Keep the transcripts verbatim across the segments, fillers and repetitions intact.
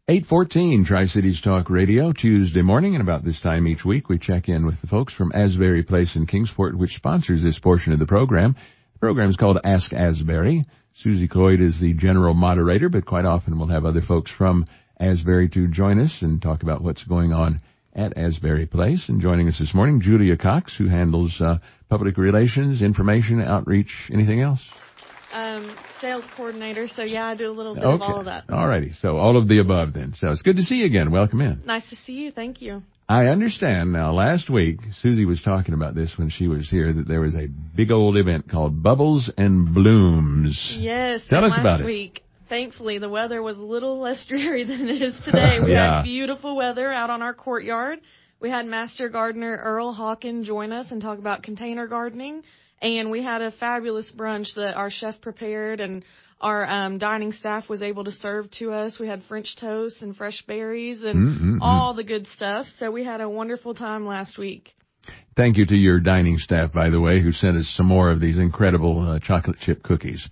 eight fourteen, Tri-Cities Talk Radio, Tuesday morning, and about this time each week we check in with the folks from Asbury Place in Kingsport, which sponsors this portion of the program. The program is called Ask Asbury. Susie Cloyd is the general moderator, but quite often we'll have other folks from Asbury to join us and talk about what's going on at Asbury Place. And joining us this morning, Julia Cox, who handles uh, public relations, information, outreach, anything else? Um, sales coordinator, so yeah, I do a little bit okay. of all of that. All righty, so all of the above then. So it's good to see you again. Welcome in. Nice to see you. Thank you. I understand now, last week, Susie was talking about this when she was here, that there was a big old event called Bubbles and Blooms. Yes. Tell us last about week, it. Thankfully, the weather was a little less dreary than it is today. We yeah. had beautiful weather out on our courtyard. We had Master Gardener Earl Hawken join us and talk about container gardening. And we had a fabulous brunch that our chef prepared and our um, dining staff was able to serve to us. We had French toast and fresh berries and Mm-mm-mm. all the good stuff. So we had a wonderful time last week. Thank you to your dining staff, by the way, who sent us some more of these incredible uh, chocolate chip cookies.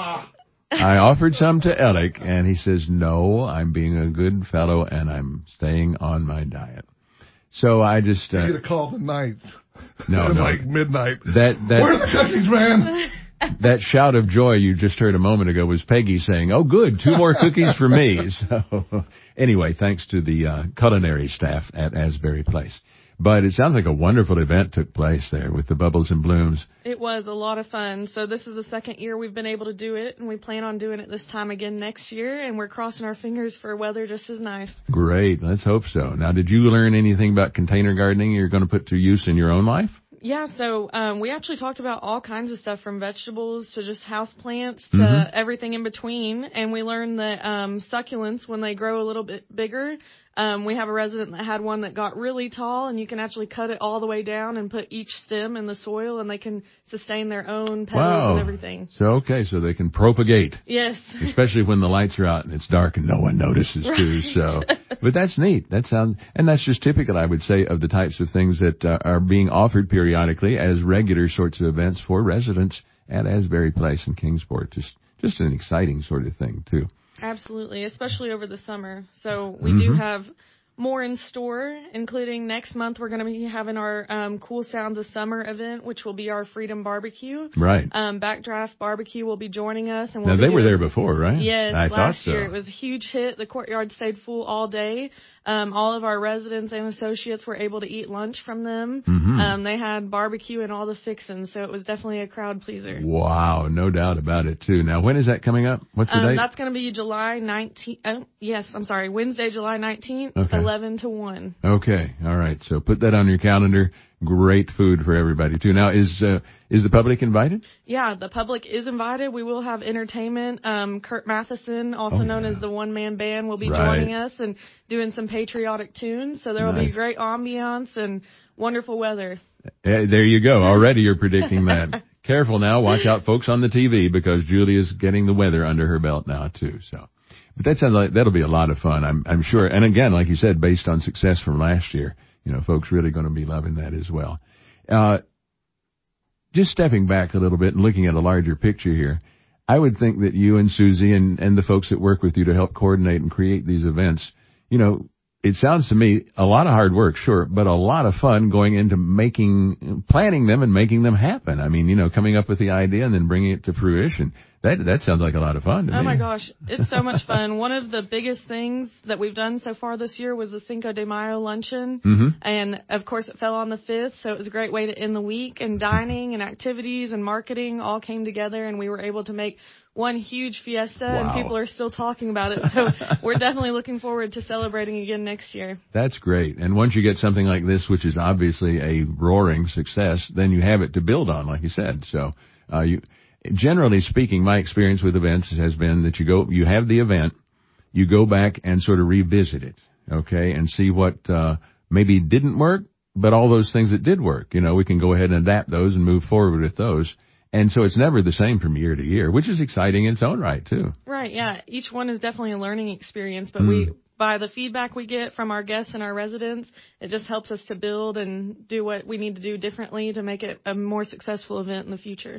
I offered some to Alec, and he says, no, I'm being a good fellow, and I'm staying on my diet. So I just... Uh, you get a call tonight. No, no. Like midnight. That, that, Where are the cookies, man? That shout of joy you just heard a moment ago was Peggy saying, oh, good, two more cookies for me. So anyway, thanks to the uh, culinary staff at Asbury Place. But it sounds like a wonderful event took place there with the Bubbles and Blooms. It was a lot of fun. So this is the second year we've been able to do it, and we plan on doing it this time again next year, and we're crossing our fingers for weather just as nice. Great. Let's hope so. Now, did you learn anything about container gardening you're going to put to use in your own life? Yeah, so um, we actually talked about all kinds of stuff from vegetables to just house plants to Mm-hmm. everything in between. And we learned that um, succulents, when they grow a little bit bigger, um, we have a resident that had one that got really tall, and you can actually cut it all the way down and put each stem in the soil, and they can sustain their own petals Wow. and everything. So, okay, so they can propagate. Yes. Especially when the lights are out and it's dark and no one notices Right. too. So, but that's neat. That sounds, and that's just typical, I would say, of the types of things that uh, are being offered periodically as regular sorts of events for residents at Asbury Place in Kingsport. Just, just an exciting sort of thing too. Absolutely, especially over the summer. So we Mm-hmm. do have more in store, including next month we're going to be having our um, Cool Sounds of Summer event, which will be our Freedom Barbecue. Right. Um, Backdraft Barbecue will be joining us. And we'll Now, be they were doing, there before, right? Yes, I last thought so. year it was a huge hit. The courtyard stayed full all day. Um, all of our residents and associates were able to eat lunch from them. Mm-hmm. Um, they had barbecue and all the fixins, so it was definitely a crowd pleaser. Wow, no doubt about it too. Now, when is that coming up? What's the Um, date? that's going to be July nineteenth. Oh, yes, I'm sorry, Wednesday, July nineteenth, Okay. eleven to one. Okay, all right. So put that on your calendar. Great food for everybody too. Now, is uh, is the public invited? Yeah, the public is invited. We will have entertainment. Um, Kurt Matheson, also Oh, known yeah. as the One Man Band, will be Right. joining us and doing some patriotic tunes. So there will Nice. be great ambiance and wonderful weather. Eh, there you go. Already you're predicting that. Careful now. Watch out, folks, on the T V, because Julia's getting the weather under her belt now too. So, but that sounds like that'll be a lot of fun. I'm I'm sure. And again, like you said, based on success from last year, you know, folks really going to be loving that as well. Uh, just stepping back a little bit and looking at a larger picture here, I would think that you and Susie and, and the folks that work with you to help coordinate and create these events, you know, it sounds to me a lot of hard work, sure, but a lot of fun going into making, planning them and making them happen. I mean, you know, coming up with the idea and then bringing it to fruition. That that sounds like a lot of fun to me. Oh my gosh, it's so much fun. One of the biggest things that we've done so far this year was the Cinco de Mayo luncheon. Mm-hmm. And of course it fell on the fifth, so it was a great way to end the week, and dining and activities and marketing all came together, and we were able to make one huge fiesta. Wow. And people are still talking about it. So we're definitely looking forward to celebrating again next year. That's great. And once you get something like this, which is obviously a roaring success, then you have it to build on, like you said. So, uh, you, generally speaking, my experience with events has been that you go, you have the event, you go back and sort of revisit it, okay, and see what, uh, maybe didn't work, but all those things that did work, you know, we can go ahead and adapt those and move forward with those. And so it's never the same from year to year, which is exciting in its own right, too. Right, yeah. Each one is definitely a learning experience, but Mm. we, by the feedback we get from our guests and our residents, it just helps us to build and do what we need to do differently to make it a more successful event in the future.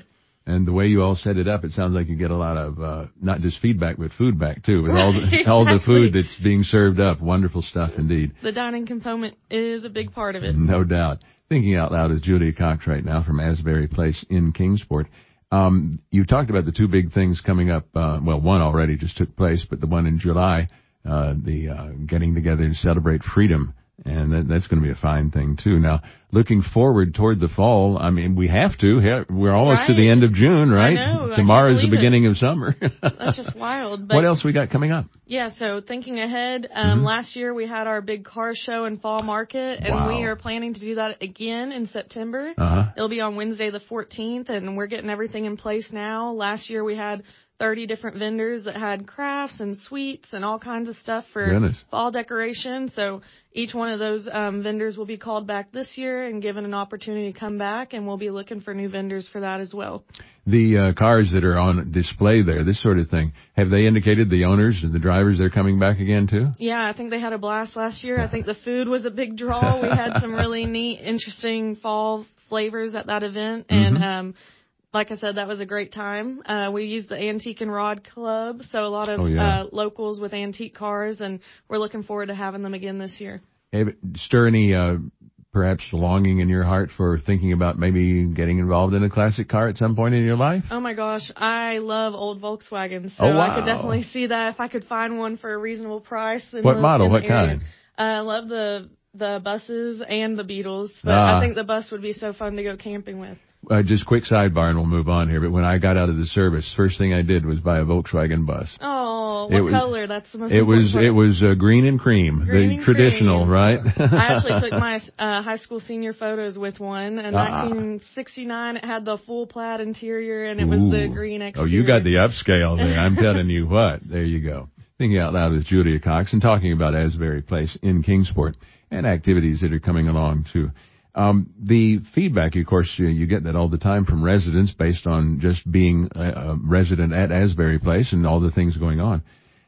And the way you all set it up, it sounds like you get a lot of, uh, not just feedback, but food back too, with all the, Exactly. all the food that's being served up. Wonderful stuff indeed. The dining component is a big part of it. No doubt. Thinking out loud is Julia Cox right now from Asbury Place in Kingsport. Um, you talked about the two big things coming up. Uh, well, one already just took place, but the one in July, uh, the uh, getting together to celebrate freedom. And that, that's going to be a fine thing, too. Now, looking forward toward the fall, I mean, we have to. We're almost right. to the end of June, right? I know. Tomorrow is the it. beginning of summer. That's just wild. But what else we got coming up? Yeah, so thinking ahead, um, Mm-hmm. last year we had our big car show and fall market, and Wow. we are planning to do that again in September. Uh-huh. It'll be on Wednesday the fourteenth, and we're getting everything in place now. Last year we had thirty different vendors that had crafts and sweets and all kinds of stuff for Goodness. fall decoration. So each one of those um, vendors will be called back this year and given an opportunity to come back, and we'll be looking for new vendors for that as well. The uh, cars that are on display there, this sort of thing, have they indicated the owners and the drivers they're coming back again, too? Yeah, I think they had a blast last year. I think the food was a big draw. We had some really neat, interesting fall flavors at that event, and Mm-hmm. um like I said, that was a great time. Uh, we used the Antique and Rod Club, so a lot of Oh, yeah. uh, locals with antique cars, and we're looking forward to having them again this year. Have it stir any, uh, perhaps longing in your heart for thinking about maybe getting involved in a classic car at some point in your life? Oh my gosh, I love old Volkswagens, so Oh, wow. I could definitely see that if I could find one for a reasonable price. In What the, model? in What the area. kind? Uh, I love the the buses and the Beetles, but Ah. I think the bus would be so fun to go camping with. Uh, just quick sidebar and we'll move on here, but when I got out of the service, first thing I did was buy a Volkswagen bus. Oh, It what was- color? That's the most It important was, part. it was uh, green and cream, Green the and traditional, cream. right? I actually took my uh, high school senior photos with one. In Ah. nineteen sixty-nine, it had the full plaid interior, and it was the Ooh. green Oh, exterior. you got the upscale there. I'm telling you what. There you go. Thinking out loud with Julia Cox and talking about Asbury Place in Kingsport and activities that are coming along too. Um, the feedback, of course, you, you get that all the time from residents based on just being a, a resident at Asbury Place and all the things going on.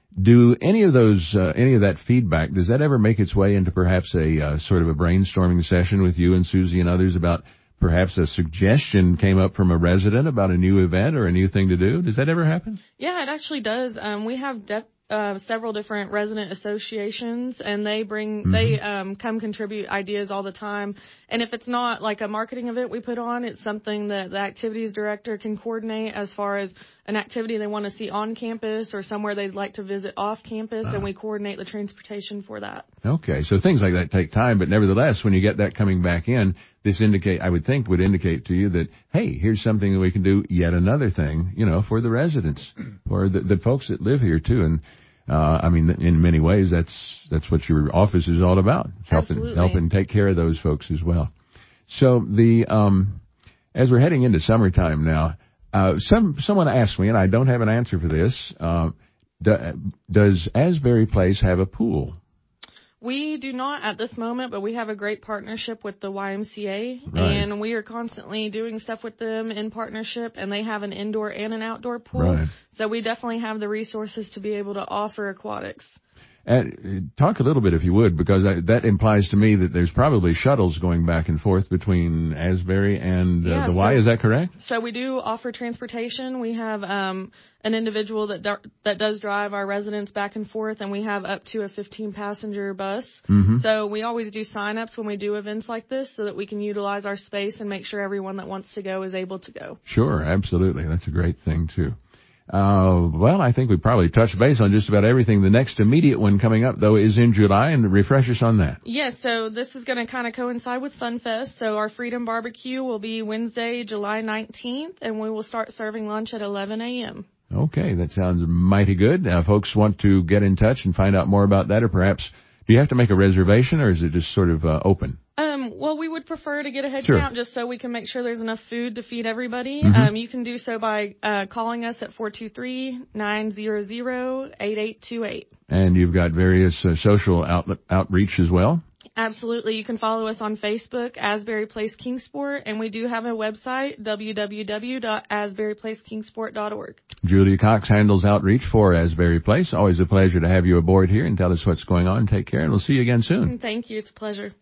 Do any of those, uh, any of that feedback, does that ever make its way into perhaps a uh, sort of a brainstorming session with you and Susie and others about perhaps a suggestion came up from a resident about a new event or a new thing to do? Does that ever happen? Yeah, it actually does. Um, we have def- uh, several different resident associations, and they bring Mm-hmm. they um, come contribute ideas all the time. And if it's not like a marketing event we put on, it's something that the activities director can coordinate as far as an activity they want to see on campus or somewhere they'd like to visit off campus, Uh-huh. and we coordinate the transportation for that. Okay, so things like that take time, but nevertheless, when you get that coming back in, this indicate, I would think, would indicate to you that, hey, here's something that we can do, yet another thing, you know, for the residents, for the, the folks that live here too. And, uh, I mean, in many ways, that's, that's what your office is all about. Helping, Absolutely. helping take care of those folks as well. So the, um, as we're heading into summertime now, uh, some, someone asked me, and I don't have an answer for this, uh, do, does Asbury Place have a pool? We do not at this moment, but we have a great partnership with the Y M C A, Right. and we are constantly doing stuff with them in partnership, and they have an indoor and an outdoor pool. Right. So we definitely have the resources to be able to offer aquatics. And talk a little bit, if you would, because I, that implies to me that there's probably shuttles going back and forth between Asbury and uh, Yeah, the Y. so- Is that correct? So we do offer transportation. We have um, an individual that do- that does drive our residents back and forth, and we have up to a fifteen passenger bus. Mm-hmm. So we always do sign-ups when we do events like this so that we can utilize our space and make sure everyone that wants to go is able to go. Sure, absolutely. That's a great thing, too. Uh, well, I think we probably touched base on just about everything. The next immediate one coming up, though, is in July, and refresh us on that. Yes, so this is going to kind of coincide with Fun Fest. So our Freedom Barbecue will be Wednesday, July nineteenth, and we will start serving lunch at eleven a.m. Okay, that sounds mighty good. Now, if folks want to get in touch and find out more about that, or perhaps, do you have to make a reservation, or is it just sort of uh, open? Um, well, we would prefer to get a head Sure. count just so we can make sure there's enough food to feed everybody. Mhm. Um, you can do so by uh, calling us at four two three, nine zero zero, eight eight two eight. And you've got various uh, social outlet, outreach as well. Absolutely. You can follow us on Facebook, Asbury Place Kingsport, and we do have a website, w w w dot asbury place kingsport dot org. Julia Cox handles outreach for Asbury Place. Always a pleasure to have you aboard here and tell us what's going on. Take care, and we'll see you again soon. Thank you. It's a pleasure.